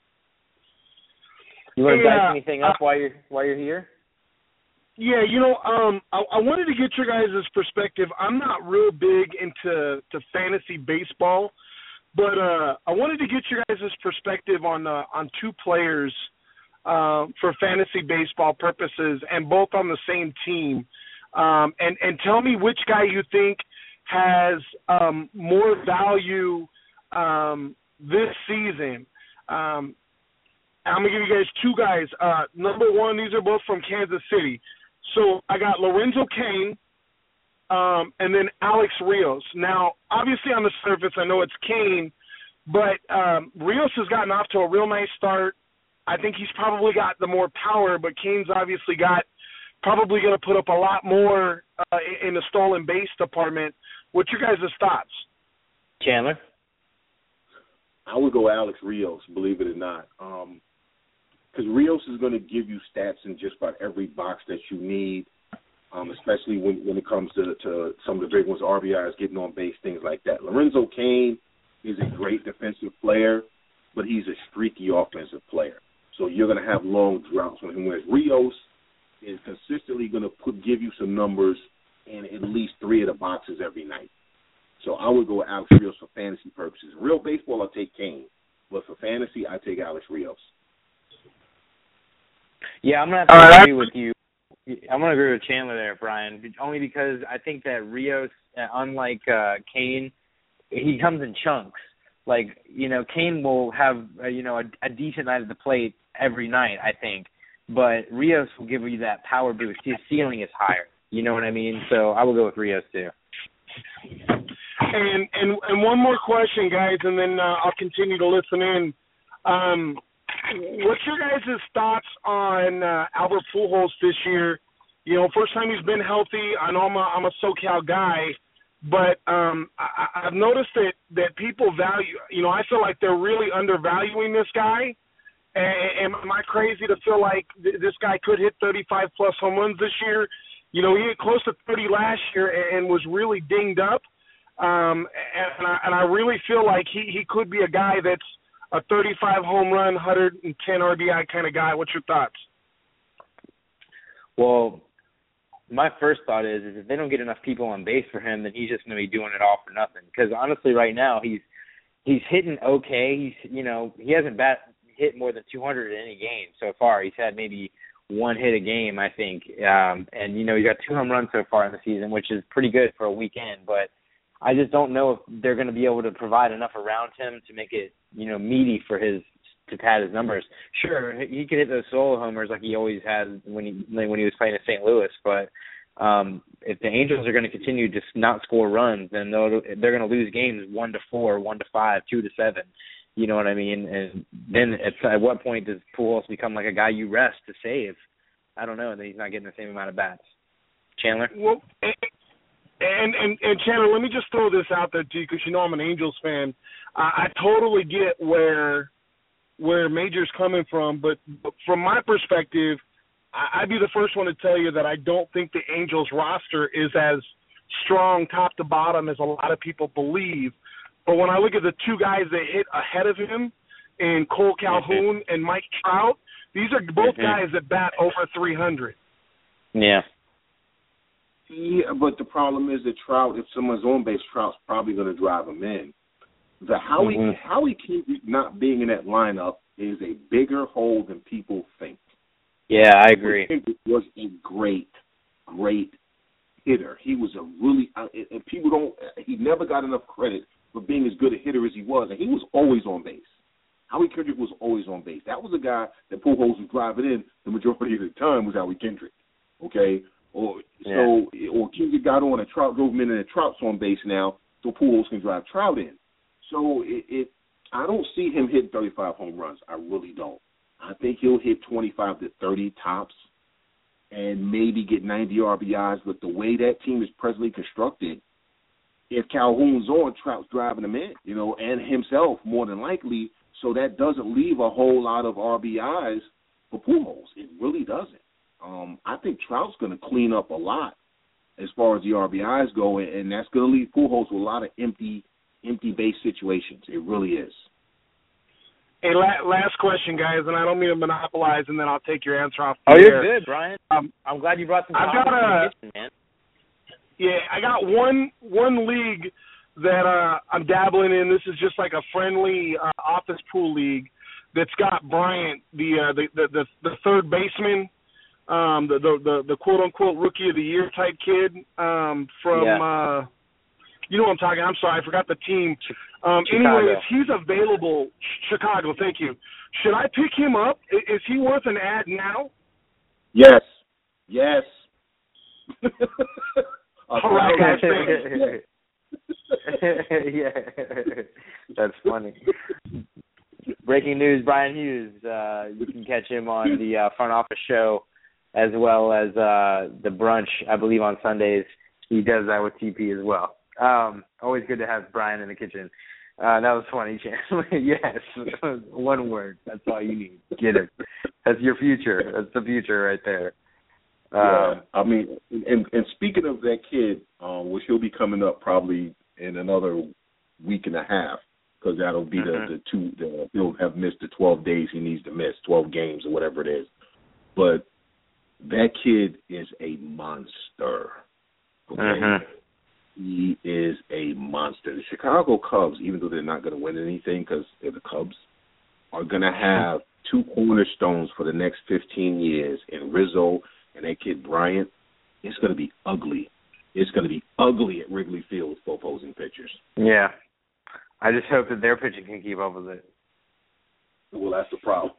You want to hey, dice uh, anything up uh, while you're while you're here? Yeah, you know, um, I, I wanted to get your guys' perspective. I'm not real big into to fantasy baseball, but uh, I wanted to get your guys' perspective on uh, on two players uh, for fantasy baseball purposes, and both on the same team. Um, and and tell me which guy you think has um, more value um, this season. Um, I'm going to give you guys two guys. Uh, number one, these are both from Kansas City. So I got Lorenzo Cain um, and then Alex Rios. Now, obviously on the surface, I know it's Cain, but um, Rios has gotten off to a real nice start. I think he's probably got the more power, but Cain's obviously got probably going to put up a lot more uh, in the stolen base department. What's your guys' thoughts? Chandler? I would go Alex Rios, believe it or not. Um, because Rios is going to give you stats in just about every box that you need, um, especially when, when it comes to, to some of the big ones, R B Is, getting on base, things like that. Lorenzo Cain is a great defensive player, but he's a streaky offensive player. So you're going to have long droughts with him, whereas Rios is consistently going to put, give you some numbers in at least three of the boxes every night. So I would go with Alex Rios for fantasy purposes. Real baseball, I'll take Cain. But for fantasy, I take Alex Rios. Yeah, I'm going to have to agree with you. I'm going to agree with Chandler there, Brian, only because I think that Rios, unlike uh, Cain, he comes in chunks. Like, you know, Cain will have, uh, you know, a, a decent night at the plate every night, I think. But Rios will give you that power boost. His ceiling is higher. You know what I mean? So I will go with Rios, too. And and and one more question, guys, and then uh, I'll continue to listen in. Um, what's your guys' thoughts on uh, Albert Pujols this year? You know, first time he's been healthy. I know I'm a, I'm a SoCal guy, but um, I, I've noticed that, that people value, you know, I feel like they're really undervaluing this guy. And am I crazy to feel like th- this guy could hit thirty-five plus home runs this year? You know, he hit close to thirty last year and, and was really dinged up. Um, and, I, and I really feel like he, he could be a guy that's a thirty-five home run, one hundred ten R B I kind of guy. What's your thoughts? Well, my first thought is, is if they don't get enough people on base for him, then he's just going to be doing it all for nothing. Because honestly, right now he's he's hitting okay. He's you know he hasn't bat hit more than two hundred in any game so far. He's had maybe one hit a game, I think. Um, and you know he got two home runs so far in the season, which is pretty good for a weekend. But I just don't know if they're going to be able to provide enough around him to make it you know meaty for his to pad his numbers. Sure, he could hit those solo homers like he always had when he when he was playing in Saint Louis, but um, if the Angels are going to continue to not score runs, then they're going to lose games one to four, one to five, two to seven. You know what I mean? And then at, at what point does Pujols become like a guy you rest to save? I don't know. And then he's not getting the same amount of bats. Chandler? Well, and and, and, and Chandler, let me just throw this out there to you because you know I'm an Angels fan. Uh, I totally get where where Major's coming from, but from my perspective, I'd be the first one to tell you that I don't think the Angels roster is as strong top to bottom as a lot of people believe. But when I look at the two guys that hit ahead of him, in Cole Calhoun mm-hmm. and Mike Trout, these are both mm-hmm. guys that bat over three hundred. Yeah. Yeah, but the problem is that Trout, if someone's on base, Trout's probably going to drive him in. The Howie mm-hmm. Howie Kendrick not being in that lineup is a bigger hole than people think. Yeah, I agree. Kendrick was a great, great hitter. He was a really, and people don't. He never got enough credit for being as good a hitter as he was, and he was always on base. Howie Kendrick was always on base. That was a guy that Pujols was driving in the majority of the time was Howie Kendrick. Okay, or yeah. so or Kendrick got on and Trout drove him in, and Trout's on base now, so Pujols can drive Trout in. So it, it, I don't see him hitting thirty-five home runs. I really don't. I think he'll hit twenty-five to thirty tops, and maybe get ninety R B Is. But the way that team is presently constructed, if Calhoun's on, Trout's driving him in, you know, and himself more than likely. So that doesn't leave a whole lot of R B Is for Pujols. It really doesn't. Um, I think Trout's going to clean up a lot as far as the R B Is go, and that's going to leave Pujols with a lot of empty, empty base situations. It really is. Hey, la- last question, guys, and I don't mean to monopolize, and then I'll take your answer off. Oh, you're air. good, Brian. Um, I'm glad you brought some. I've got a. Kitchen, man. Yeah, I got one one league that uh, I'm dabbling in. This is just like a friendly uh, office pool league that's got Bryant, the uh, the, the the the third baseman, um, the, the the the quote unquote rookie of the year type kid um, from. Yeah. Uh, you know what I'm talking. I'm sorry, I forgot the team. Um, Chicago. Anyway, if he's available, Chicago. Thank you. Should I pick him up? Is he worth an ad now? Yes. Yes. All right, guys. Yeah, that's funny. Breaking news: Brian Hughes. Uh, you can catch him on the uh, front office show, as well as uh, the brunch. I believe on Sundays he does that with T P as well. Um, always good to have Brian in the kitchen. Uh, that was funny, Chandler. Yes, one word. That's all you need. Get it. That's your future. That's the future right there. Yeah, um, I mean, and, and speaking of that kid, um, which he'll be coming up probably in another week and a half, because that'll be mm-hmm. the, the two, the, he'll have missed the twelve days he needs to miss, twelve games or whatever it is. But that kid is a monster. Okay? Mm-hmm. He is a monster. The Chicago Cubs, even though they're not going to win anything because they're the Cubs, are going to have two cornerstones for the next fifteen years in Rizzo and that kid Bryant. It's going to be ugly. It's going to be ugly at Wrigley Field for opposing pitchers. Yeah. I just hope that their pitching can keep up with it. Well, that's the problem.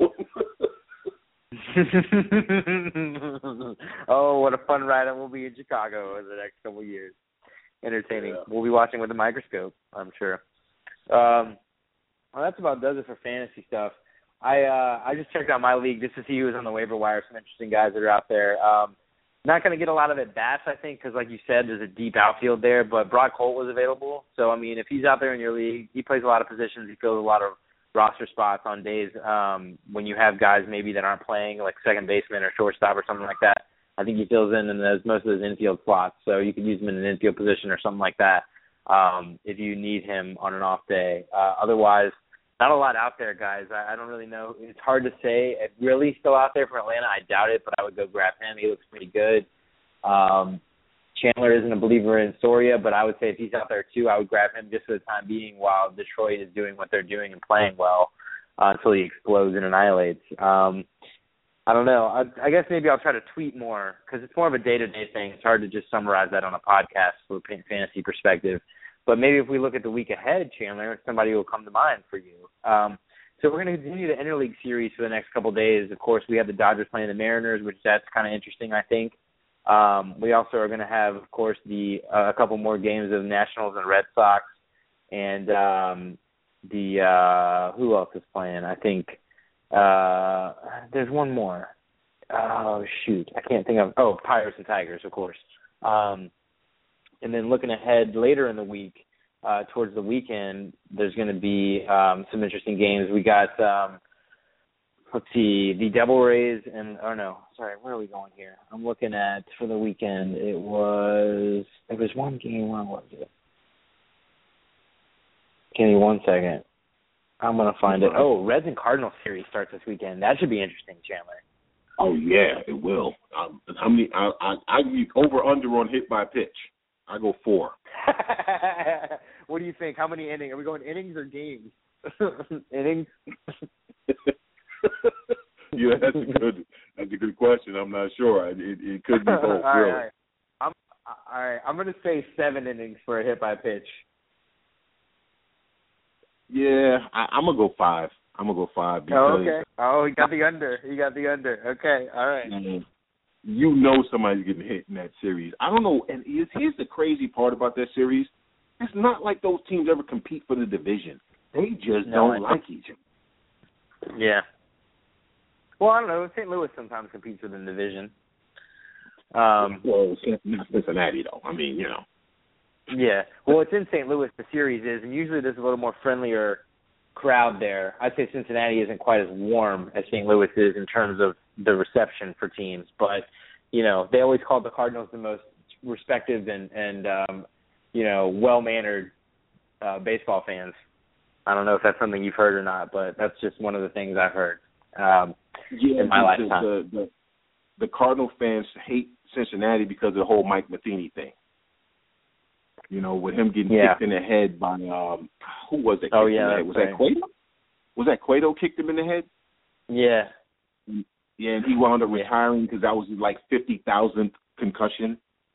Oh, what a fun ride it will be in Chicago over the next couple of years. Entertaining. Yeah. We'll be watching with a microscope, I'm sure. Um, well, that's about does it for fantasy stuff. I uh, I just checked out my league just to see who was on the waiver wire, some interesting guys that are out there. Um, not going to get a lot of at-bats, I think, because like you said, there's a deep outfield there, but Brock Holt was available. So, I mean, if he's out there in your league, he plays a lot of positions. He fills a lot of roster spots on days um, when you have guys maybe that aren't playing, like second baseman or shortstop or something like that. I think he fills in in those, most of those infield slots, so you can use him in an infield position or something like that um, if you need him on an off day. Uh, otherwise, not a lot out there, guys. I, I don't really know. It's hard to say. If really still out there from Atlanta, I doubt it, but I would go grab him. He looks pretty good. Um, Chandler isn't a believer in Soria, but I would say if he's out there too, I would grab him just for the time being while Detroit is doing what they're doing and playing well uh, until he explodes and annihilates. Um, I don't know. I, I guess maybe I'll try to tweet more because it's more of a day-to-day thing. It's hard to just summarize that on a podcast from a fantasy perspective. But maybe if we look at the week ahead, Chandler, somebody will come to mind for you. Um, so we're going to continue the Interleague series for the next couple of days. Of course, we have the Dodgers playing the Mariners, which that's kind of interesting, I think. Um, we also are going to have, of course, the uh, a couple more games of Nationals and Red Sox. And um, the uh, who else is playing? I think uh, there's one more. Oh, shoot. I can't think of – oh, Pirates and Tigers, of course. Um And then looking ahead later in the week, uh, towards the weekend, there's going to be um, some interesting games. We got um, let's see, the Devil Rays and, oh no, sorry, where are we going here? I'm looking at, for the weekend, it was, it was one game, where was it? Give me one second. I'm going to find it. Oh, Reds and Cardinals series starts this weekend. That should be interesting, Chandler. Oh, yeah, it will. Um, how many, I, I, I over under on hit by pitch. I go four. What do you think? How many innings? Are we going innings or games? Innings? Yeah, that's a good. That's a good question. I'm not sure. It, it could be both. all right, really. all right. I'm all right. I'm going to say seven innings for a hit by pitch. Yeah, I, I'm gonna go five. I'm gonna go five because. Oh, okay. Oh, he got the under. He got the under. Okay, all right. You know somebody's getting hit in that series. I don't know. And here's the crazy part about that series: it's not like those teams ever compete for the division. They just no, don't like each other. Yeah. Well, I don't know. Saint Louis sometimes competes within the division. Um, well, not Cincinnati, though. I mean, you know. Yeah. Well, it's in Saint Louis, the series is, and usually there's a little more friendlier crowd there. I'd say Cincinnati isn't quite as warm as Saint Louis is in terms of the reception for teams. But, you know, they always call the Cardinals the most respected and, and um, you know, well-mannered uh, baseball fans. I don't know if that's something you've heard or not, but that's just one of the things I've heard um, yeah, in my the, lifetime. The, the, the Cardinal fans hate Cincinnati because of the whole Mike Matheny thing. You know, with him getting yeah. kicked in the head by, um, who was that? Oh, yeah. Was that Cueto? Was that Cueto kicked him in the head? Yeah. Yeah, and he wound up retiring because that was his, like, fifty thousandth concussion.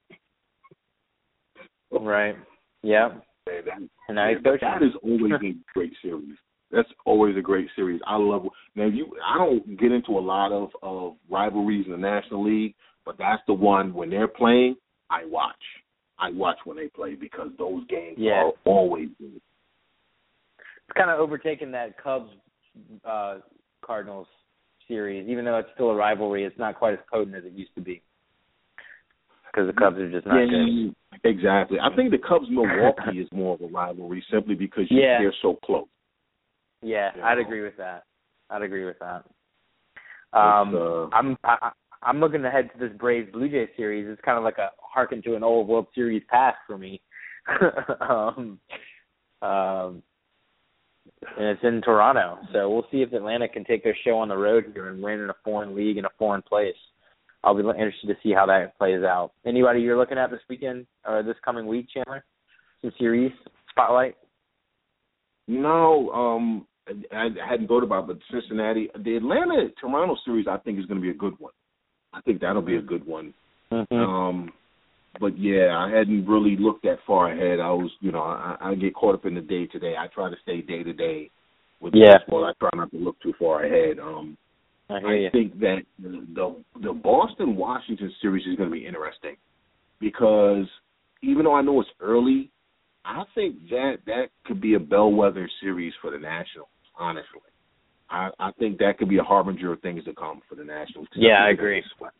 Right. Yeah. Man, that, and now he's that, coaching. that is always a great series. That's always a great series. I love now. You, I don't get into a lot of, of rivalries in the National League, but that's the one when they're playing, I watch. I watch when they play because those games yeah. are always good. It's kind of overtaken that Cubs uh, Cardinals series, even though it's still a rivalry. It's not quite as potent as it used to be because the Cubs are just not yeah, good. Exactly. I think the Cubs Milwaukee is more of a rivalry simply because you, yeah. they're so close. Yeah, you know? I'd agree with that. I'd agree with that. Um, uh, I'm I, I'm looking ahead to this Braves Blue Jays series. It's kind of like a harken to an old World Series past for me. um, um, and it's in Toronto, so we'll see if Atlanta can take their show on the road here and win in a foreign league in a foreign place. I'll be interested to see how that plays out. Anybody you're looking at this weekend or this coming week, Chandler? Some series spotlight? No, um, I, I hadn't thought about it, but Cincinnati, the Atlanta Toronto series, I think is going to be a good one. I think that'll be a good one. Mm-hmm. Um, but yeah, I hadn't really looked that far ahead. I was, you know, I, I get caught up in the day to day. I try to stay day to day with yeah. baseball. I try not to look too far ahead. Um, I, I think that the the Boston Washington series is going to be interesting because even though I know it's early, I think that that could be a bellwether series for the Nationals. Honestly, I, I think that could be a harbinger of things to come for the Nationals. Yeah, I agree.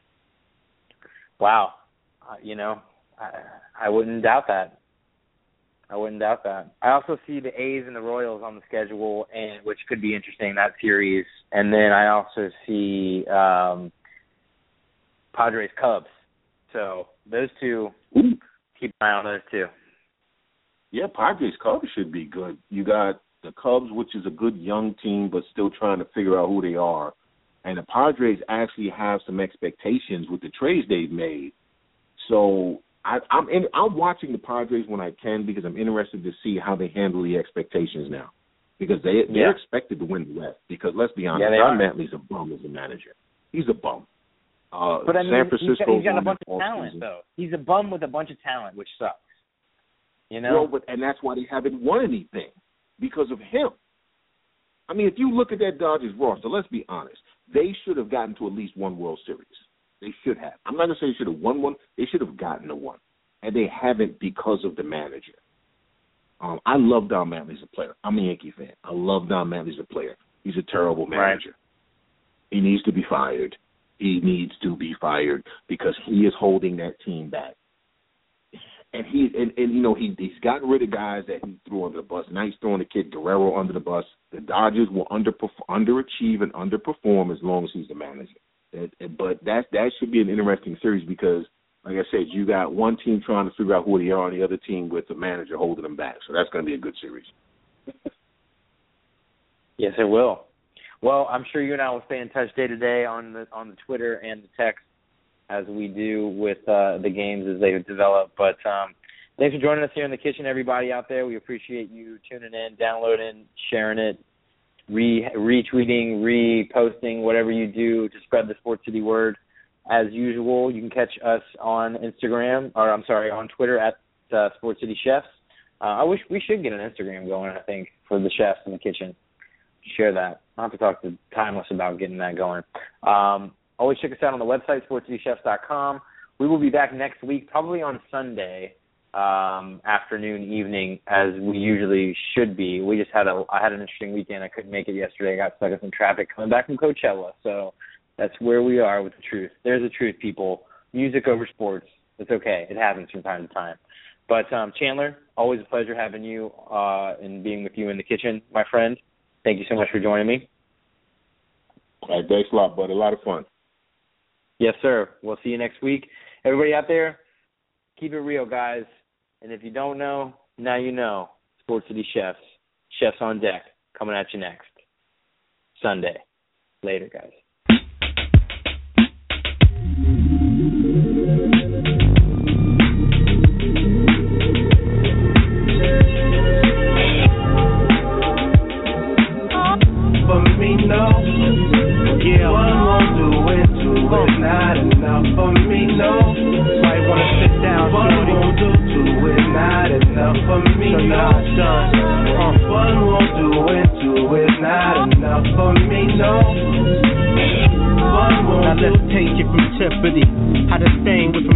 Wow, uh, you know, I, I wouldn't doubt that. I wouldn't doubt that. I also see the A's and the Royals on the schedule, and which could be interesting, that series. And then I also see um, Padres Cubs. So those two, Ooh. Keep an eye on those two. Yeah, Padres Cubs should be good. You got the Cubs, which is a good young team, but still trying to figure out who they are. And the Padres actually have some expectations with the trades they've made. So I, I'm in, I'm watching the Padres when I can because I'm interested to see how they handle the expectations now. Because they, they're yeah. expected to win the West. Because let's be honest, yeah, John Mantley's a bum as a manager. He's a bum. Uh, but I mean, San Francisco he's got, he's got a bunch of talent, season. though. He's a bum with a bunch of talent, which sucks. You know? Well, but, and that's why they haven't won anything, because of him. I mean, if you look at that Dodgers roster, let's be honest. They should have gotten to at least one World Series. They should have. I'm not going to say they should have won one. They should have gotten to one. And they haven't because of the manager. Um, I love Don Mattingly as a player. I'm a Yankee fan. I love Don Mattingly as a player. He's a terrible manager. Right. He needs to be fired. He needs to be fired because he is holding that team back. And he and, and you know he he's gotten rid of guys that he threw under the bus. Now he's throwing the kid Guerrero under the bus. The Dodgers will underperform, underachieve and underperform as long as he's the manager. It, it, but that that should be an interesting series because, like I said, you got one team trying to figure out who they are, and the other team with the manager holding them back. So that's going to be a good series. Yes, it will. Well, I'm sure you and I will stay in touch day to day on the on the Twitter and the text, as we do with uh, the games as they develop. But um, thanks for joining us here in the kitchen, everybody out there. We appreciate you tuning in, downloading, sharing it, re- retweeting, reposting, whatever you do to spread the Sports City word. As usual, you can catch us on Instagram, or I'm sorry, on Twitter at uh, Sports City Chefs. Uh, I wish we should get an Instagram going, I think, for the chefs in the kitchen. Share that. I'll have to talk to Timeless about getting that going. Um, Always check us out on the website, sports city chefs dot com. We will be back next week, probably on Sunday um, afternoon, evening, as we usually should be. We just had a I had an interesting weekend. I couldn't make it yesterday. I got stuck in some traffic coming back from Coachella. So that's where we are with the truth. There's the truth, people. Music over sports. It's okay. It happens from time to time. But um, Chandler, always a pleasure having you uh, and being with you in the kitchen, my friend. Thank you so much for joining me. All right, thanks a lot, bud. A lot of fun. Yes, sir. We'll see you next week. Everybody out there, keep it real, guys. And if you don't know, now you know. Sports City Chefs. Chefs on deck. Coming at you next. Sunday. Later, guys. For me, no. Yeah, one won't do it, do it, not enough for me, no. Might wanna sit down, one won't do, do it, not enough for me, so no. Done. Uh, one won't do it, do it, not enough for me, no. One won't. Now let's take it from Tiffany.